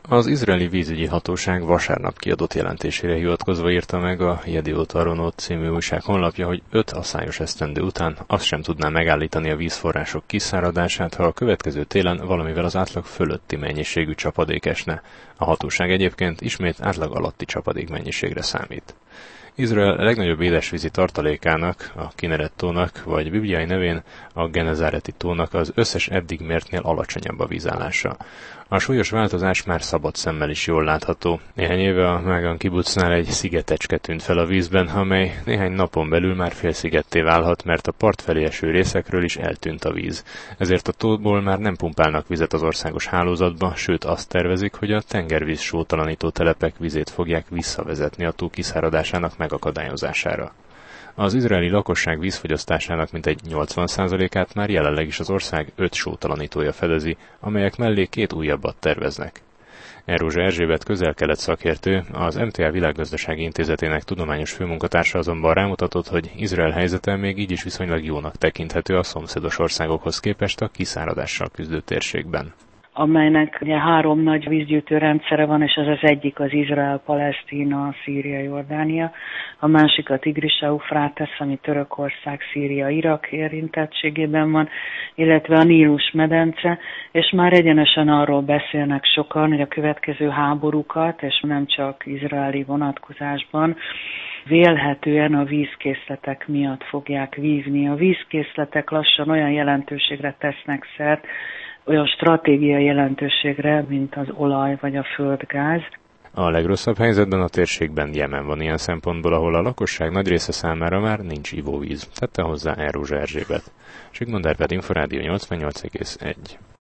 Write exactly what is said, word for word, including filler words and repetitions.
Az izraeli vízügyi hatóság vasárnap kiadott jelentésére hivatkozva írta meg a Yediot Aharonot című újság honlapja, hogy öt aszályos esztendő után azt sem tudná megállítani a vízforrások kiszáradását, ha a következő télen valamivel az átlag fölötti mennyiségű csapadék esne. A hatóság egyébként ismét átlag alatti csapadék mennyiségre számít. Izrael legnagyobb édesvízi tartalékának, a Kineret tónak, vagy bibliai nevén a Genezáreti tónak az összes eddig mértnél alacsonyabb a vízállása. A súlyos változás már szabad szemmel is jól látható. Néhány éve a Mágan kibucnál egy szigetecske tűnt fel a vízben, amely néhány napon belül már félszigetté válhat, mert a part felé eső részekről is eltűnt a víz. Ezért a tóból már nem pumpálnak vizet az országos hálózatba, sőt azt tervezik, hogy a tengervíz sótalanító telepek vizét fogják visszavezetni a tó kiszáradásának megakadályozására. Az izraeli lakosság vízfogyasztásának mintegy nyolcvan százalékát már jelenleg is az ország öt sótalanítója fedezi, amelyek mellé két újabbat terveznek. Erózsa Erzsébet közel-kelet szakértő, az em té á Világgazdasági Intézetének tudományos főmunkatársa azonban rámutatott, hogy Izrael helyzete még így is viszonylag jónak tekinthető a szomszédos országokhoz képest a kiszáradással küzdő térségben. Amelynek ugye három nagy vízgyűjtő rendszere van, és ez az egyik az Izrael, Palesztina, Szíria, Jordánia, a másik a Tigris-Eufrátesz, ami Törökország, Szíria, Irak érintettségében van, illetve a Nílus medence, és már egyenesen arról beszélnek sokan, hogy a következő háborúkat, és nem csak izraeli vonatkozásban, vélhetően a vízkészletek miatt fogják vívni. A vízkészletek lassan olyan jelentőségre tesznek szert, olyan stratégiai jelentőségre, mint az olaj vagy a földgáz. A legrosszabb helyzetben a térségben Jemen van ilyen szempontból, ahol a lakosság nagy része számára már nincs ivóvíz, tette hozzá Erózsa Erzsébet. Zsigmond Árpád, Inforádió nyolcvannyolc egész egy.